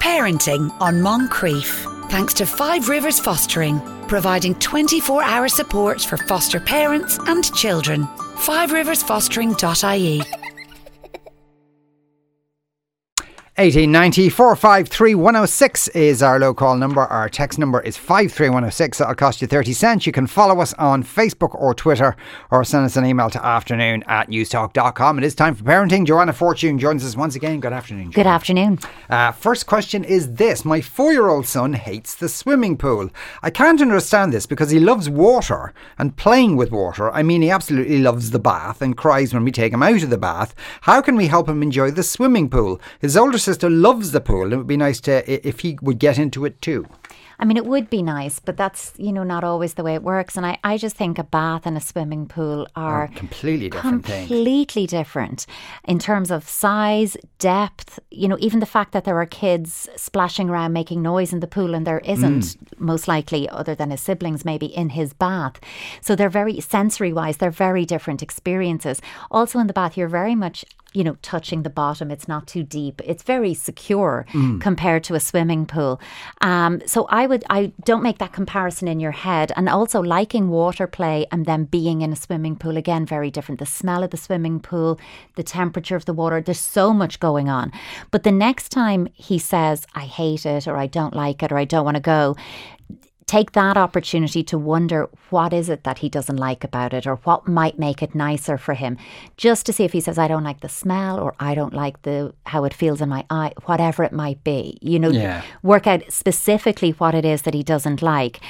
Parenting on Moncrief. Thanks to Five Rivers Fostering, providing 24-hour support for foster parents and children. FiveRiversFostering.ie. 1890 453 106 is our low call number. Our text number is 53106. That'll cost you 30 cents. You can follow us on Facebook or Twitter, or send us an email to afternoon@newstalk.com. It is time for parenting. Joanna Fortune joins us once again. Good afternoon, Joanna. Good afternoon. First question is this. My 4-year-old son hates the swimming pool. I can't understand this because he loves water and playing with water. I mean, he absolutely loves the bath and cries when we take him out of the bath. How can we help him enjoy the swimming pool? His older sister loves the pool. It would be nice if he would get into it too. I mean, it would be nice, but that's, not always the way it works. And I just think a bath and a swimming pool are completely different things. Completely different in terms of size, depth, even the fact that there are kids splashing around making noise in the pool and there isn't, most likely, other than his siblings, maybe in his bath. So they're very, sensory-wise, they're very different experiences. Also in the bath, you're very much touching the bottom. It's not too deep. It's very secure compared to a swimming pool. So I don't make that comparison in your head. And also liking water play and then being in a swimming pool, again, very different. The smell of the swimming pool, the temperature of the water, there's so much going on. But the next time he says, I hate it, or I don't like it, or I don't want to go, take that opportunity to wonder what is it that he doesn't like about it, or what might make it nicer for him, just to see if he says, I don't like the smell, or I don't like how it feels in my eye, whatever it might be. Work out specifically what it is that he doesn't like.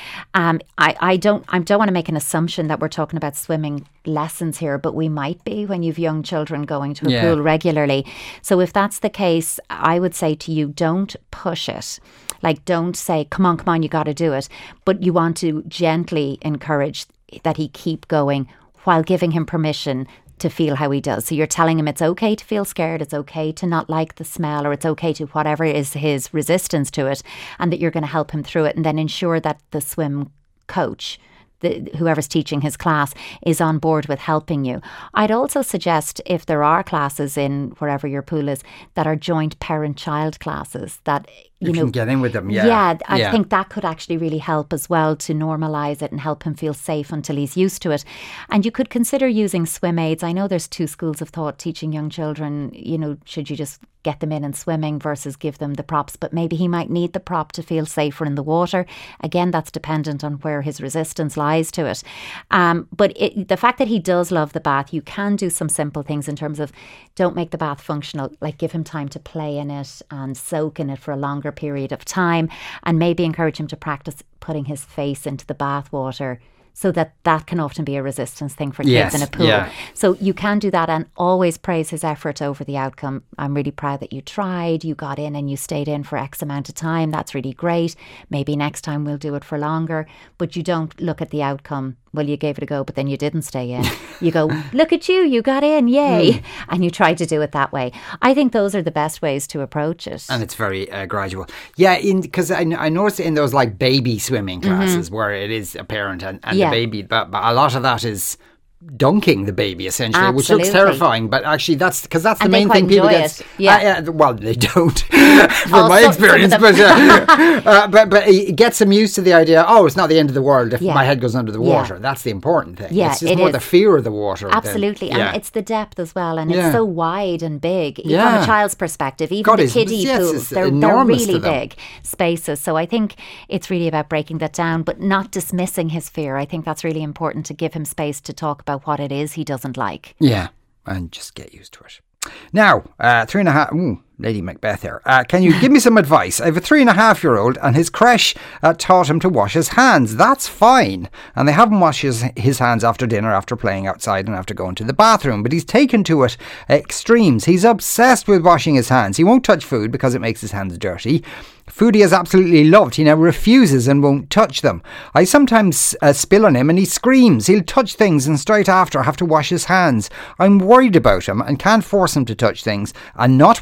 I don't want to make an assumption that we're talking about swimming lessons here, but we might be when you've young children going to a pool regularly. So if that's the case, I would say to you, don't push it. Like, don't say, come on, you got to do it. But you want to gently encourage that he keep going while giving him permission to feel how he does. So you're telling him it's okay to feel scared, it's okay to not like the smell, or it's okay to whatever is his resistance to it, and that you're going to help him through it, and then ensure that the swim coach, whoever's teaching his class, is on board with helping you. I'd also suggest, if there are classes in wherever your pool is that are joint parent-child classes, that you can get in with them. I think that could actually really help as well to normalise it and help him feel safe until he's used to it. And you could consider using swim aids. I know there's two schools of thought teaching young children, should you just get them in swimming versus give them the props, but maybe he might need the prop to feel safer in the water. Again, that's dependent on where his resistance lies to it. But the fact that he does love the bath, you can do some simple things in terms of, don't make the bath functional, like give him time to play in it and soak in it for a longer period of time, and maybe encourage him to practice putting his face into the bath water, so that can often be a resistance thing for kids in a pool. Yeah. So you can do that, and always praise his effort over the outcome. I'm really proud that you tried, you got in and you stayed in for X amount of time. That's really great. Maybe next time we'll do it for longer. But you don't look at the outcome. Well, you gave it a go, but then you didn't stay in. You go, look at you got in, yay. And you try to do it that way. I think those are the best ways to approach it. And it's very gradual. Yeah, because I noticed in those like baby swimming classes where it is a parent and the baby, but a lot of that is dunking the baby essentially. Absolutely. Which looks terrifying, but actually that's the main thing people get. Well, they don't from my experience, but it gets them used to the idea, it's not the end of the world if my head goes under the water. That's the important thing. It's just more the fear of the water. Absolutely. And it's the depth as well, and it's so wide and big from a child's perspective. Even the kiddie pools, they're really big spaces. So I think it's really about breaking that down, but not dismissing his fear. I think that's really important, to give him space to talk about what it is he doesn't like. Yeah, and just get used to it. Now, 3.5... Lady Macbeth here. Can you give me some advice? I have a 3.5-year-old and his creche taught him to wash his hands. That's fine. And they haven't washed his hands after dinner, after playing outside and after going to the bathroom. But he's taken to it extremes. He's obsessed with washing his hands. He won't touch food because it makes his hands dirty. Food he has absolutely loved, he now refuses and won't touch them. I sometimes spill on him and he screams. He'll touch things and straight after have to wash his hands. I'm worried about him and can't force him to touch things and not wash his hands.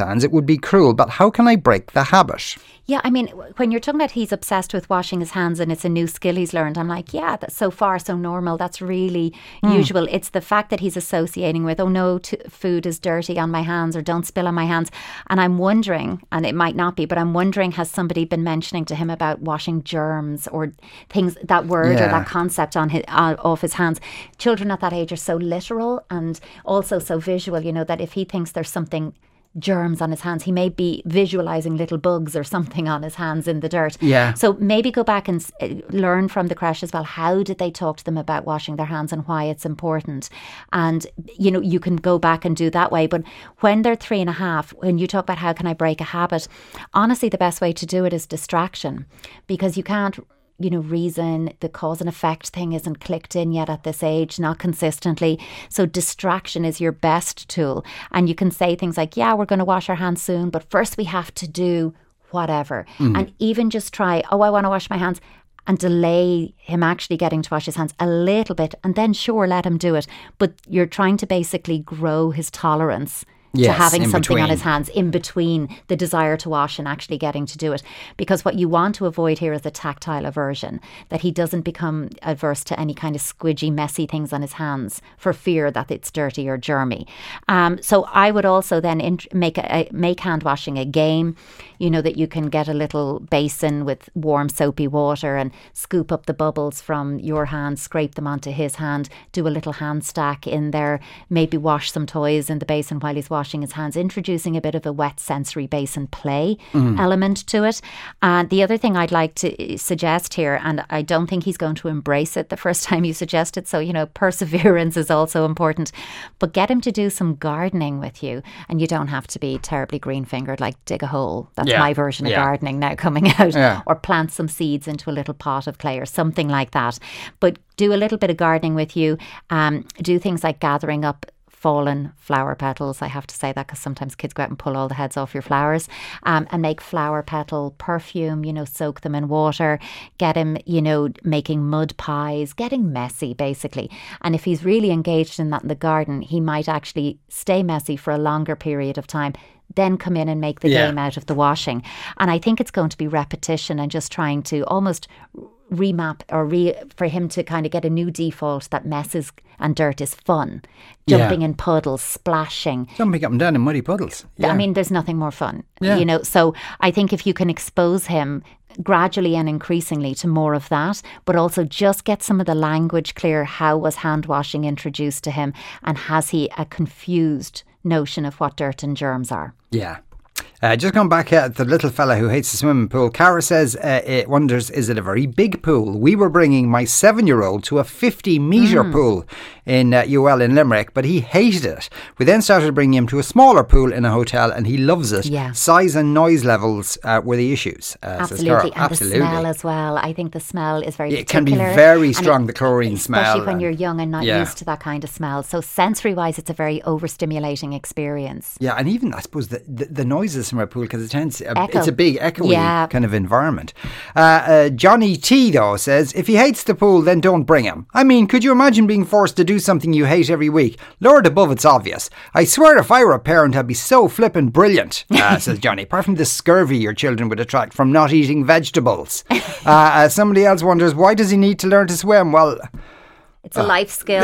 hands, it would be cruel, but how can I break the habit? Yeah, I mean, when you're talking about he's obsessed with washing his hands and it's a new skill he's learned, I'm like, yeah, that's so far so normal. That's really usual. It's the fact that he's associating with, oh no, food is dirty on my hands or don't spill on my hands. And I'm wondering, and it might not be, but I'm wondering, has somebody been mentioning to him about washing germs or things, that word or that concept on off his hands? Children at that age are so literal and also so visual, you know, that if he thinks there's something germs on his hands, he may be visualizing little bugs or something on his hands in the dirt. Yeah. So maybe go back and learn from the creche as well. How did they talk to them about washing their hands and why it's important? And, you know, you can go back and do that way. But when they're 3.5, when you talk about how can I break a habit, honestly, the best way to do it is distraction, because you can't, you know, reason, the cause and effect thing isn't clicked in yet at this age, not consistently. So distraction is your best tool. And you can say things like, yeah, we're going to wash our hands soon, but first we have to do whatever. And even just try, oh, I want to wash my hands, and delay him actually getting to wash his hands a little bit. And then sure, let him do it. But you're trying to basically grow his tolerance to having something on his hands in between the desire to wash and actually getting to do it. Because what you want to avoid here is a tactile aversion, that he doesn't become averse to any kind of squidgy, messy things on his hands for fear that it's dirty or germy. So I would also then make hand washing a game, you know, that you can get a little basin with warm soapy water and scoop up the bubbles from your hand, scrape them onto his hand, do a little hand stack in there, maybe wash some toys in the basin while he's washing his hands, introducing a bit of a wet sensory basin play element to it. And the other thing I'd like to suggest here, and I don't think he's going to embrace it the first time you suggest it, so, you know, perseverance is also important, but get him to do some gardening with you. And you don't have to be terribly green-fingered, like dig a hole. That's my version of gardening now coming out. Or plant some seeds into a little pot of clay or something like that. But do a little bit of gardening with you. Do things like gathering up fallen flower petals. I have to say that because sometimes kids go out and pull all the heads off your flowers, and make flower petal perfume, you know, soak them in water, get him, you know, making mud pies, getting messy basically. And if he's really engaged in that in the garden, he might actually stay messy for a longer period of time, then come in and make the game out of the washing. And I think it's going to be repetition and just trying to almost remap or for him to kind of get a new default that messes and dirt is fun. Jumping in puddles, splashing. Jumping up and down in muddy puddles. I mean, there's nothing more fun, you know. So I think if you can expose him gradually and increasingly to more of that, but also just get some of the language clear. How was hand washing introduced to him, and has he a confused notion of what dirt and germs are? Yeah. Just going back at the little fella who hates the swimming pool, Cara says it wonders, is it a very big pool? We were bringing my 7-year-old to a 50-metre pool in UL in Limerick, but he hated it. We then started bringing him to a smaller pool in a hotel and he loves it. Yeah. Size and noise levels were the issues. Absolutely. And the smell as well. I think the smell is very particular. It can be very strong, the chlorine smell. Especially when you're young and not used to that kind of smell. So sensory-wise, it's a very overstimulating experience. Yeah, and even, I suppose, the noises from a pool, because it's a big echoey kind of environment. Johnny T though says, if he hates the pool, then don't bring him. I mean, could you imagine being forced to do something you hate every week? Lord above, it's obvious. I swear if I were a parent, I'd be so flippin' brilliant, says Johnny, apart from the scurvy your children would attract from not eating vegetables. Somebody else wonders, why does he need to learn to swim? Well, it's a life skill.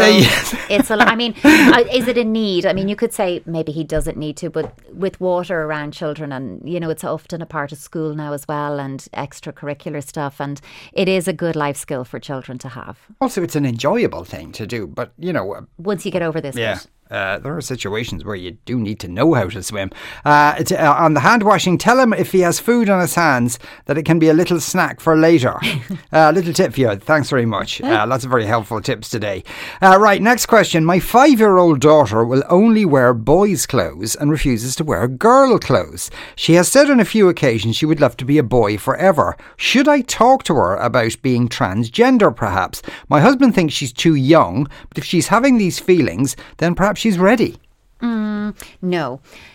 I mean, is it a need? I mean, you could say maybe he doesn't need to, but with water around children, and, you know, it's often a part of school now as well, and extracurricular stuff, and it is a good life skill for children to have. Also, it's an enjoyable thing to do, but, you know, once you get over this bit. There are situations where you do need to know how to swim. On the hand washing, tell him if he has food on his hands that it can be a little snack for later. Little tip for you. Thanks very much. Lots of very helpful tips today. Right, next question. My 5-year-old daughter will only wear boys' clothes and refuses to wear girl clothes. She has said on a few occasions she would love to be a boy forever. Should I talk to her about being transgender, perhaps? My husband thinks she's too young, but if she's having these feelings, then perhaps she's ready. No.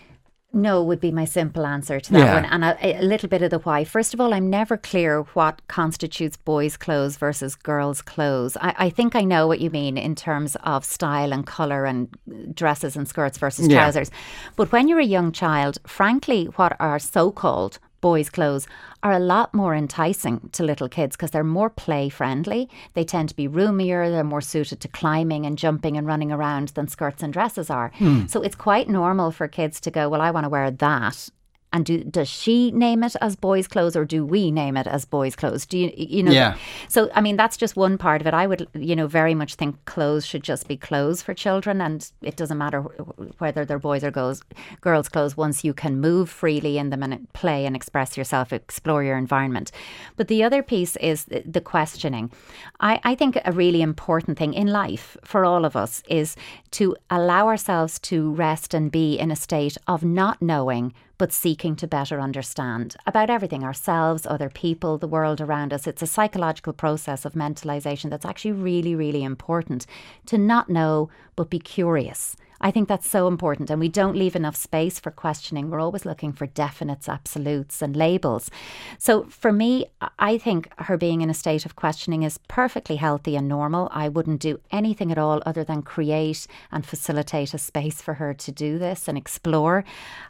No would be my simple answer to that Yeah. one. And a little bit of the why. First of all, I'm never clear what constitutes boys' clothes versus girls' clothes. I think I know what you mean in terms of style and colour and dresses and skirts versus Yeah. trousers. But when you're a young child, frankly, what are so-called boys' clothes are a lot more enticing to little kids because they're more play friendly. They tend to be roomier. They're more suited to climbing and jumping and running around than skirts and dresses are. So it's quite normal for kids to go, well, I want to wear that. And does she name it as boys' clothes or do we name it as boys' clothes? Do you know? Yeah. So, I mean, that's just one part of it. I would, very much think clothes should just be clothes for children. And it doesn't matter whether they're boys or girls' clothes once you can move freely in them and play and express yourself, explore your environment. But the other piece is the questioning. I think a really important thing in life for all of us is to allow ourselves to rest and be in a state of not knowing but seeking to better understand about everything, ourselves, other people, the world around us. It's a psychological process of mentalisation that's actually really, really important to not know but be curious. I think that's so important, and we don't leave enough space for questioning. We're always looking for definites, absolutes and labels. So for me, I think her being in a state of questioning is perfectly healthy and normal. I wouldn't do anything at all other than create and facilitate a space for her to do this and explore.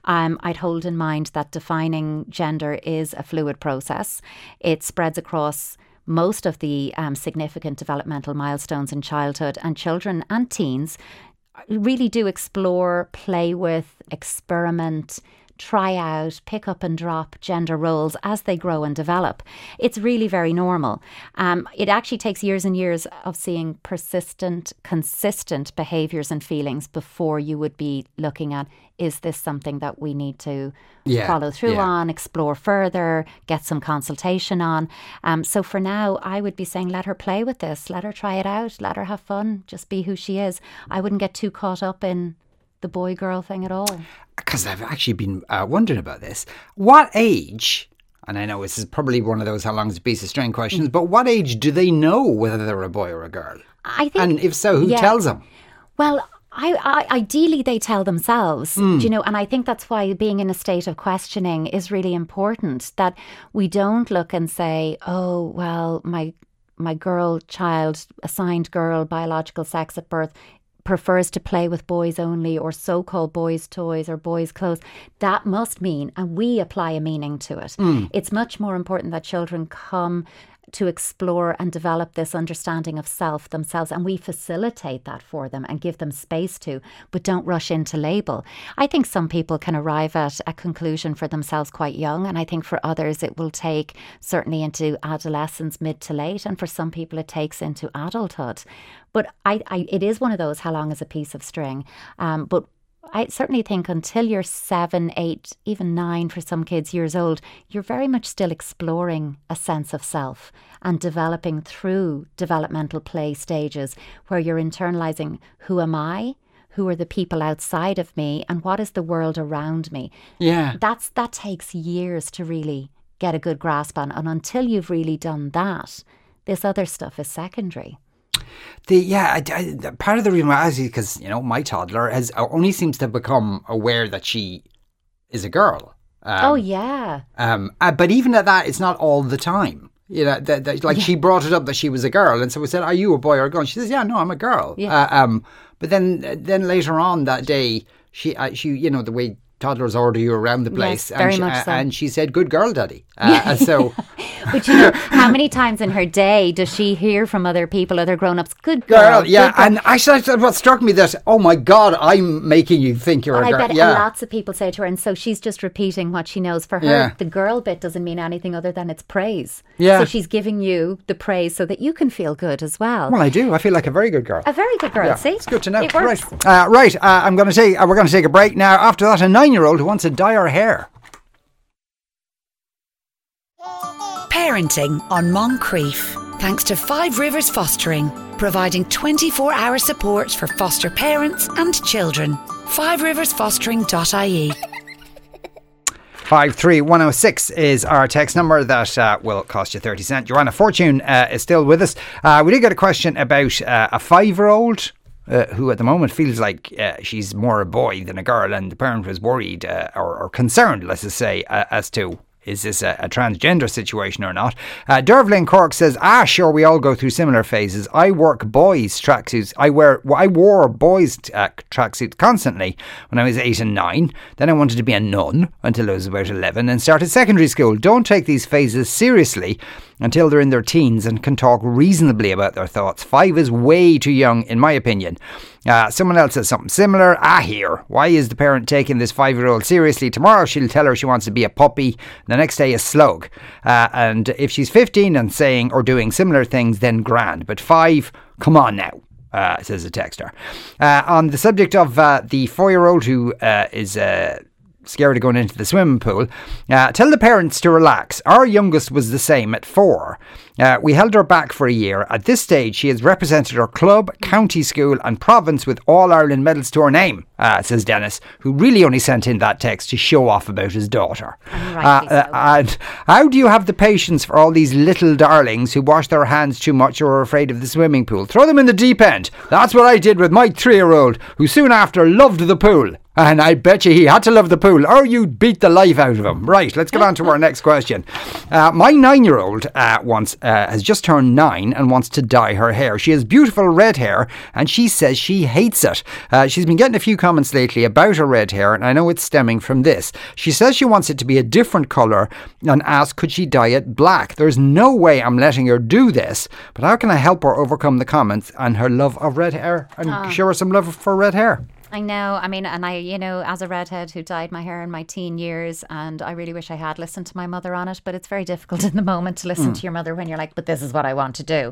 I'd hold in mind that defining gender is a fluid process. It spreads across most of the significant developmental milestones in childhood, and children and teens really do explore, play with, experiment, try out, pick up and drop gender roles as they grow and develop. It's really very normal. It actually takes years and years of seeing persistent, consistent behaviours and feelings before you would be looking at, is this something that we need to follow through on, explore further, get some consultation on? So for now, I would be saying, let her play with this, let her try it out, let her have fun, just be who she is. I wouldn't get too caught up in the boy-girl thing at all. Because I've actually been wondering about this. What age, and I know this is probably one of those how long is a piece of string questions, but what age do they know whether they're a boy or a girl? I think, and if so, who tells them? Well, I ideally they tell themselves, and I think that's why being in a state of questioning is really important, that we don't look and say, oh, well, my girl child, assigned girl, biological sex at birth, prefers to play with boys only, or so-called boys' toys or boys' clothes. That must mean, and we apply a meaning to it. It's much more important that children come to explore and develop this understanding of self themselves, and we facilitate that for them and give them space to, but don't rush into label. I think some people can arrive at a conclusion for themselves quite young, and I think for others it will take certainly into adolescence, mid to late, and for some people it takes into adulthood. But it is one of those, how long is a piece of string? But I certainly think until you're 7, 8, even 9 for some kids years old, you're very much still exploring a sense of self and developing through developmental play stages where you're internalising, who am I? Who are the people outside of me? And what is the world around me? Yeah. That takes years to really get a good grasp on. And until you've really done that, this other stuff is secondary. Part of the reason why I ask is because, my toddler only seems to become aware that she is a girl. But even at that, it's not all the time. She brought it up that she was a girl, and so we said, "Are you a boy or a girl?" And she says, "Yeah, no, I'm a girl." Yeah. But then later on that day, she the way toddlers order you around the place, yes, very much so. And she said, "Good girl, Daddy." And so, but how many times in her day does she hear from other people, other grown-ups, "Good girl"? girl, Yeah, good girl. and actually, what struck me that, oh my God, I'm making you think you're a girl. I bet yeah. lots of people say to her, and so she's just repeating what she knows. For her, the girl bit doesn't mean anything other than it's praise. Yeah. So she's giving you the praise so that you can feel good as well. Well, I do. I feel like a very good girl. A very good girl. Yeah, See, it's good to know. It works. Right. We're going to take a break now. After that, a 9-year-old who wants to dye her hair. Parenting on Moncrief. Thanks to Five Rivers Fostering, providing 24-hour support for foster parents and children. FiveRiversFostering.ie. 53106 is our text number that will cost you 30 cents. Joanna Fortune is still with us. We did get a question about a 5-year-old who at the moment feels like she's more a boy than a girl, and the parent was worried or concerned, let's just say, as to is this a transgender situation or not? Dervlin Cork says, sure, we all go through similar phases. I work boys' tracksuits. I wore boys' tracksuits constantly when I was 8 and 9. Then I wanted to be a nun until I was about 11 and started secondary school. Don't take these phases seriously until they're in their teens and can talk reasonably about their thoughts. 5 is way too young, in my opinion. Someone else says something similar. Here. Why is the parent taking this 5-year-old seriously? Tomorrow she'll tell her she wants to be a puppy. The next day a slug. And if she's 15 and saying or doing similar things, then grand. But 5, come on now. Says a texter. On the subject of the 4-year-old who is scared of going into the swimming pool, tell the parents to relax. Our youngest was the same at 4. We held her back for a year. At this stage, she has represented her club, county school and province with All-Ireland medals to her name, says Dennis, who really only sent in that text to show off about his daughter. And how do you have the patience for all these little darlings who wash their hands too much or are afraid of the swimming pool? Throw them in the deep end. That's what I did with my 3-year-old, who soon after loved the pool. And I bet you he had to love the pool, or you'd beat the life out of him. Right, let's get on to our next question. My 9-year-old has just turned 9 and wants to dye her hair. She has beautiful red hair, and she says she hates it. She's been getting a few comments lately about her red hair, and I know it's stemming from this. She says she wants it to be a different colour and asks could she dye it black. There's no way I'm letting her do this, but how can I help her overcome the comments and her love of red hair and show her some love for red hair? I know. I mean, and I, as a redhead who dyed my hair in my teen years, and I really wish I had listened to my mother on it, but it's very difficult in the moment to listen to your mother when you're like, but this is what I want to do.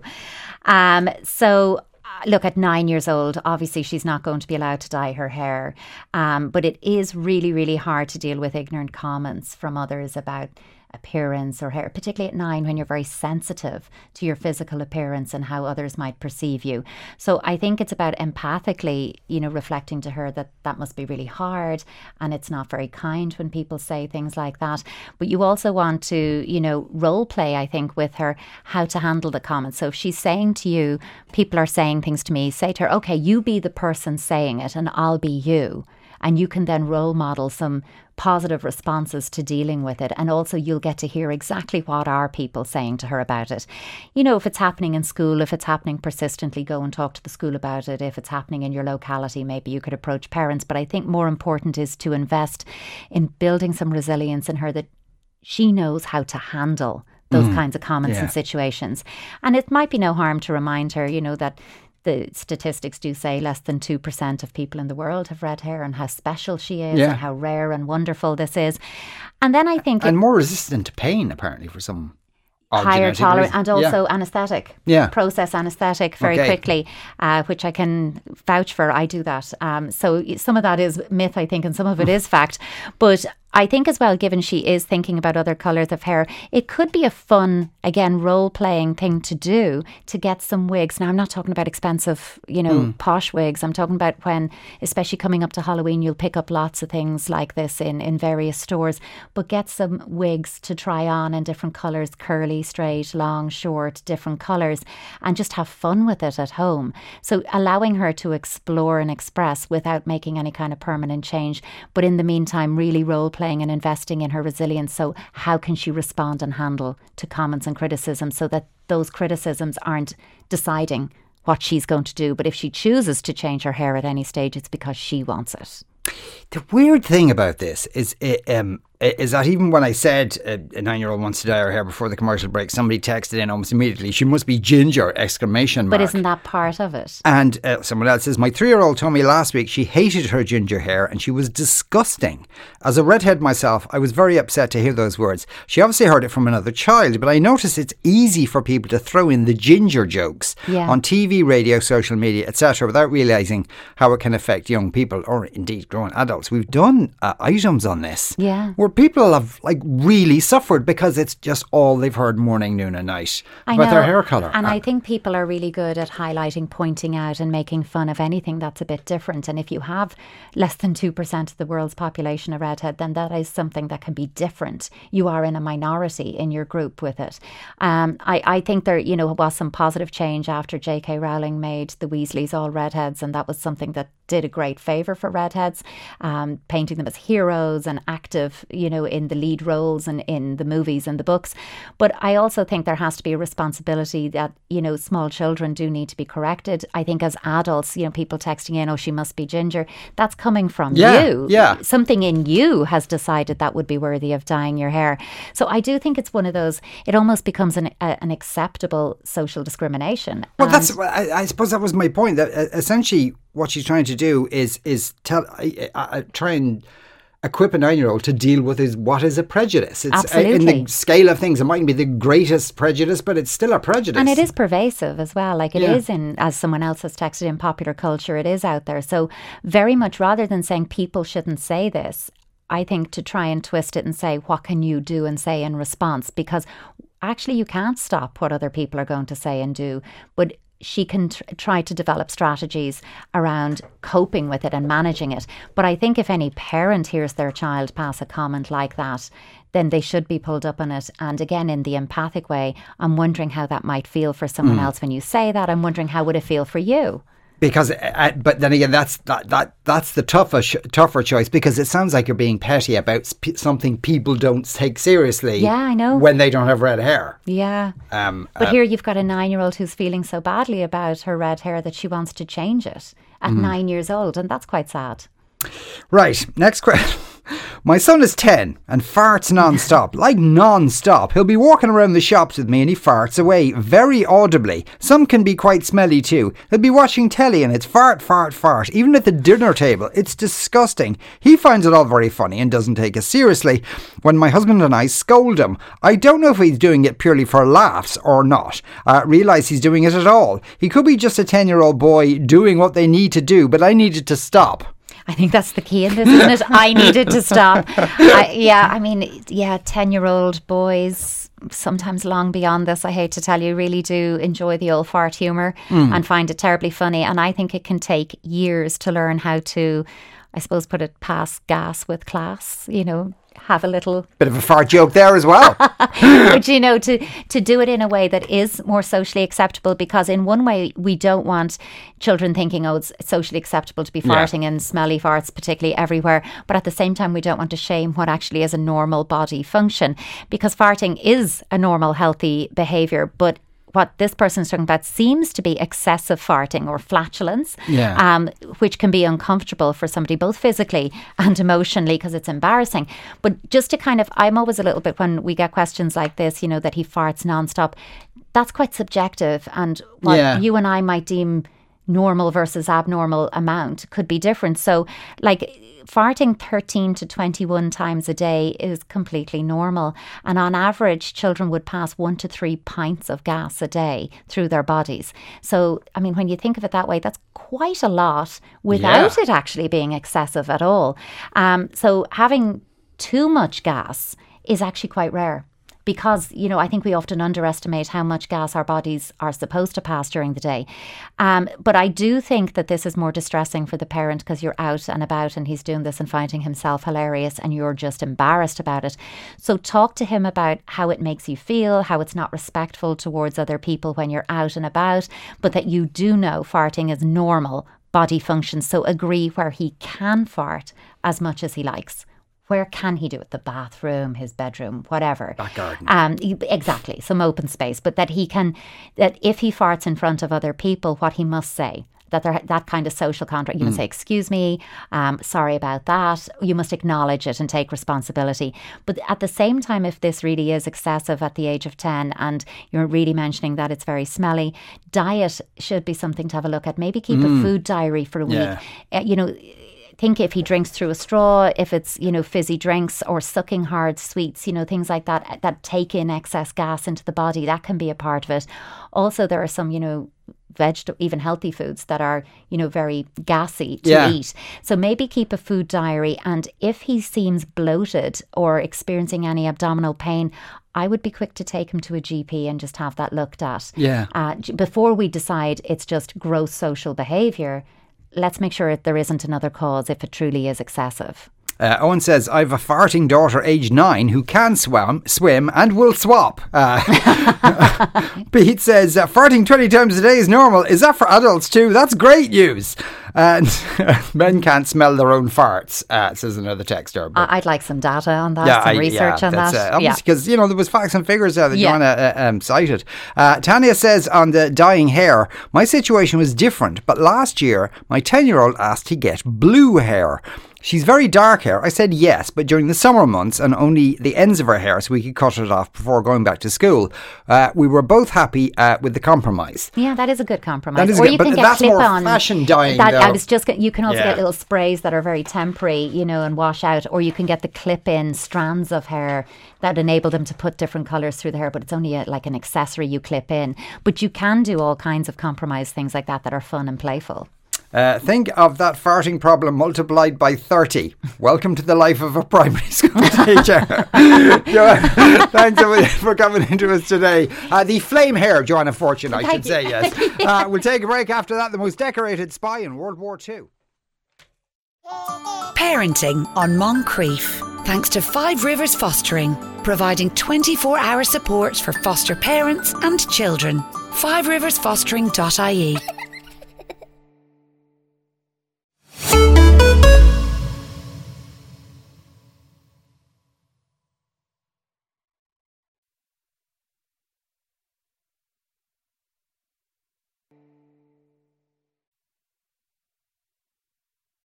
Look, at 9 years old, obviously she's not going to be allowed to dye her hair. But it is really, really hard to deal with ignorant comments from others about appearance or hair, particularly at 9 when you're very sensitive to your physical appearance and how others might perceive you. So I think it's about empathically, reflecting to her that that must be really hard and it's not very kind when people say things like that. But you also want to, role play, I think, with her how to handle the comments. So if she's saying to you, people are saying things to me, say to her, okay, you be the person saying it and I'll be you. And you can then role model some positive responses to dealing with it. And also you'll get to hear exactly what are people saying to her about it. If it's happening in school, if it's happening persistently, go and talk to the school about it. If it's happening in your locality, maybe you could approach parents. But I think more important is to invest in building some resilience in her, that she knows how to handle those kinds of comments and situations. And it might be no harm to remind her, that the statistics do say less than 2% of people in the world have red hair, and how special she is and how rare and wonderful this is. And then I think... And more resistant to pain, apparently, for some... Higher tolerance and also anaesthetic. Process anaesthetic very quickly, which I can vouch for. I do that. So some of that is myth, I think, and some of it is fact. But I think as well, given she is thinking about other colours of hair, it could be a fun, again, role-playing thing to do to get some wigs. Now, I'm not talking about expensive, posh wigs. I'm talking about when, especially coming up to Halloween, you'll pick up lots of things like this in various stores. But get some wigs to try on in different colours, curly, straight, long, short, different colours, and just have fun with it at home. So allowing her to explore and express without making any kind of permanent change. But in the meantime, really role-playing and investing in her resilience. So how can she respond and handle to comments and criticism so that those criticisms aren't deciding what she's going to do. But if she chooses to change her hair at any stage, it's because she wants it. The weird thing about this is that even when I said a 9-year-old wants to dye her hair before the commercial break, somebody texted in almost immediately, she must be ginger, ! But isn't that part of it? And someone else says, my 3-year-old told me last week she hated her ginger hair and she was disgusting. As a redhead myself, I was very upset to hear those words. She obviously heard it from another child, but I notice it's easy for people to throw in the ginger jokes on TV, radio, social media, etc. without realising how it can affect young people or indeed grown adults. We've done items on this. Yeah. where people have like really suffered because it's just all they've heard morning, noon and night about their hair colour. And I think people are really good at highlighting, pointing out and making fun of anything that's a bit different. And if you have less than 2% of the world's population a redhead, then that is something that can be different. You are in a minority in your group with it. I think there, was some positive change after J.K. Rowling made the Weasleys all redheads, and that was something that did a great favour for redheads, painting them as heroes and active, in the lead roles and in the movies and the books. But I also think there has to be a responsibility that, small children do need to be corrected. I think as adults, people texting in, oh, she must be ginger. That's coming from you. Yeah. Something in you has decided that would be worthy of dyeing your hair. So I do think it's one of those, it almost becomes an acceptable social discrimination. Well, I suppose that was my point, that essentially what she's trying to do is try and equip a 9-year-old to deal with what is a prejudice. It's Absolutely. in the scale of things, it mightn't be the greatest prejudice, but it's still a prejudice. And it is pervasive as well. Like it is as someone else has texted, in popular culture, it is out there. So very much, rather than saying people shouldn't say this, I think to try and twist it and say, what can you do and say in response? Because actually you can't stop what other people are going to say and do, but she can try to develop strategies around coping with it and managing it. But I think if any parent hears their child pass a comment like that, then they should be pulled up on it. And again, in the empathic way, I'm wondering how that might feel for someone else when you say that. I'm wondering how would it feel for you? Because, but then again, that's the tougher choice, because it sounds like you're being petty about something people don't take seriously. Yeah, I know. When they don't have red hair. Yeah. But here you've got a 9-year-old who's feeling so badly about her red hair that she wants to change it at 9 years old, and that's quite sad. Right, next question. My son is 10 and farts non-stop, like non-stop. He'll be walking around the shops with me and he farts away, very audibly. Some can be quite smelly too. He'll be watching telly and it's fart, fart, fart. Even at the dinner table, it's disgusting. He finds it all very funny and doesn't take it seriously when my husband and I scold him. I don't know if he's doing it purely for laughs or not. Realise he's doing it at all. He could be just a 10-year-old boy doing what they need to do, but I needed to stop. I think that's the key in this, isn't it? I needed to stop. 10-year-old boys, sometimes long beyond this, I hate to tell you, really do enjoy the old fart humour and find it terribly funny. And I think it can take years to learn how to, I suppose, put it past gas with class, have a little bit of a fart joke there as well. But to do it in a way that is more socially acceptable, because in one way we don't want children thinking, oh, it's socially acceptable to be farting and smelly farts particularly everywhere, but at the same time we don't want to shame what actually is a normal body function, because farting is a normal healthy behaviour. But what this person is talking about seems to be excessive farting or flatulence, which can be uncomfortable for somebody both physically and emotionally because it's embarrassing. But just to kind of, I'm always a little bit, when we get questions like this, that he farts nonstop, that's quite subjective. And what you and I might deem normal versus abnormal amount could be different. So like farting 13 to 21 times a day is completely normal. And on average, children would pass 1 to 3 pints of gas a day through their bodies. So, I mean, when you think of it that way, that's quite a lot without it actually being excessive at all. So having too much gas is actually quite rare. Because, I think we often underestimate how much gas our bodies are supposed to pass during the day. But I do think that this is more distressing for the parent, because you're out and about and he's doing this and finding himself hilarious and you're just embarrassed about it. So talk to him about how it makes you feel, how it's not respectful towards other people when you're out and about, but that you do know farting is normal body function. So agree where he can fart as much as he likes. Where can he do it? The bathroom, his bedroom, whatever. Back garden. Exactly, some open space. But that if he farts in front of other people, what he must say, that kind of social contract. You must say, excuse me, sorry about that. You must acknowledge it and take responsibility. But at the same time, if this really is excessive at the age of 10 and you're really mentioning that it's very smelly, diet should be something to have a look at. Maybe keep a food diary for a week. Think if he drinks through a straw, if it's, fizzy drinks or sucking hard sweets, things like that take in excess gas into the body, that can be a part of it. Also, there are some, even healthy foods that are, very gassy to eat. So maybe keep a food diary, and if he seems bloated or experiencing any abdominal pain, I would be quick to take him to a GP and just have that looked at. Before we decide it's just gross social behaviour, let's make sure there isn't another cause if it truly is excessive. Owen says, I've a farting daughter aged 9 who can swim and will swap. Pete says, farting 20 times a day is normal. Is that for adults too? That's great news. And men can't smell their own farts, says another texter. I'd like some data on that, some research on that. Obviously, because, there was facts and figures there that Joanna cited. Tanya says, on the dyeing hair, my situation was different, but last year my 10-year-old asked to get blue hair. She's very dark hair. I said yes, but during the summer months and only the ends of her hair so we could cut it off before going back to school. We were both happy with the compromise. Yeah, that is a good compromise. Or you can get clip-on. Fashion dyeing. You can also get little sprays that are very temporary, and wash out. Or you can get the clip-in strands of hair that enable them to put different colours through the hair, but it's only like an accessory you clip in. But you can do all kinds of compromise things like that are fun and playful. Think of that farting problem multiplied by 30. Welcome to the life of a primary school teacher. Joanna, thanks for coming into us today. The flame hair, Joanna Fortune, I should say, yes. We'll take a break after that. The most decorated spy in World War II. Parenting on Moncrief. Thanks to Five Rivers Fostering, providing 24-hour support for foster parents and children. FiveRiversFostering.ie